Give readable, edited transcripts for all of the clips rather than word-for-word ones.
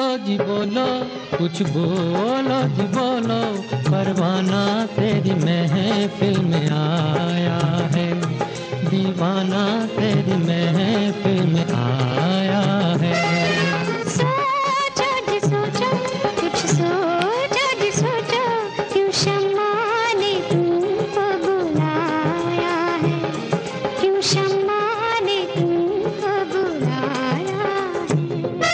जी बोलो, कुछ बोलो जी बोलो, परवाना तेरी महफिल में आया है, दीवाना तेरी महफिल में आया है। सोचो जी सोचो, कुछ सोचो जी सोचो, क्यों शम्मा ने तुमको बुलाया है, क्यों शम्मा ने तुमको बुलाया है।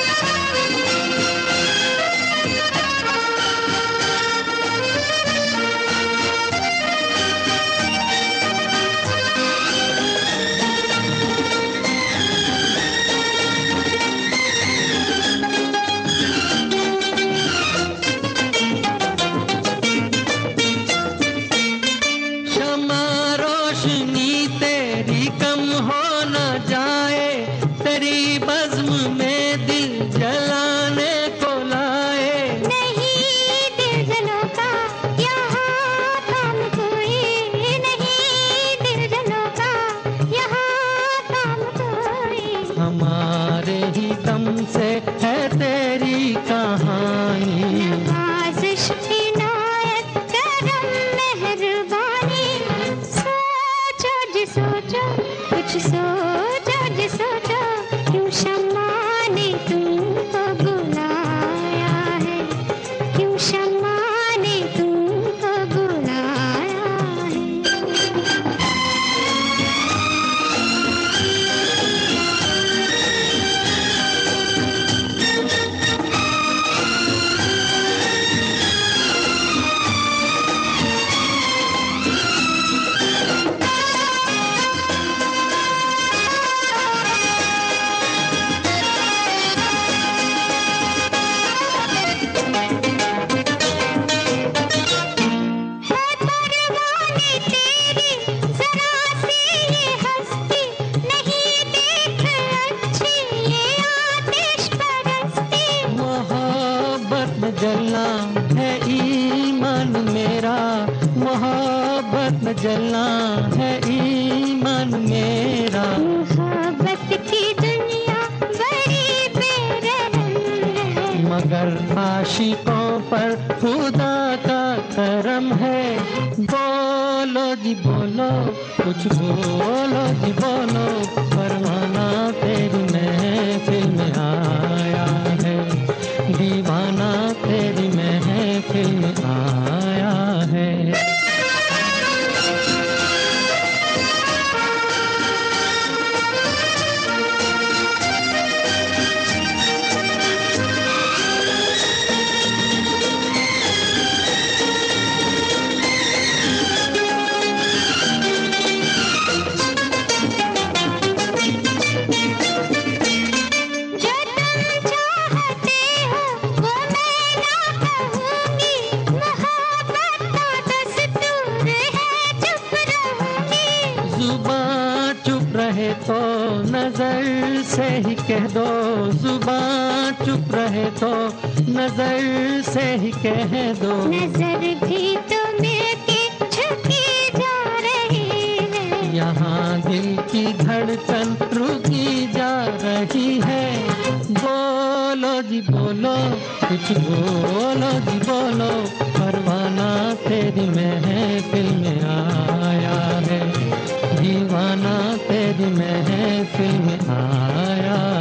शम्मा रोशनी तेरी कम हो न जाए, तेरी बज़्म में दिल जलाने को लाए। नहीं दिल जलों का यहाँ काम कोई, नहीं दिल जलों का यहाँ काम कोई। हमारे ही दम से है तेरी कहानी, नवाज़िश इनायत करम मेहरबानी। सोचो जी सोचो, कुछ सोचो जी सोचो, क्यों शम्मा ने तुमको बुलाया है, क्यों शम्मा ने तुमको बुलाया है। है परवाने तेरी जरा सी ये हस्ती, नहीं देख अच्छी ये आतिश परस्ती। मोहब्बत में जलना है ईमान मेरा, मोहब्बत में जलना है ईमान मेरा। मोहब्बत की दुनिया बड़ी बेरहम है, मगर आशिकों पर खुदा का करम है। बोलो जी बोलो, कुछ बोलो जी बोलो, परवाना तेरी महफिल में आया है, दीवाना तेरी महफिल में आया है। जो तुम चाहते हो वो मैं ना कहूँगी, मोहब्बत का दस्तूर है चुप रहूँगी। जुबान चुप रहे तो नजर से ही कह दो, जुबान चुप रहे तो नजर से ही कह दो। नजर भी तो मिलके झुकी जा रही है, यहाँ दिल की धड़कन रुकी जा रही है। बोलो जी बोलो, कुछ बोलो जी बोलो, परवाना तेरी महफिल में आया है, दीवाना तेरी महफिल में आया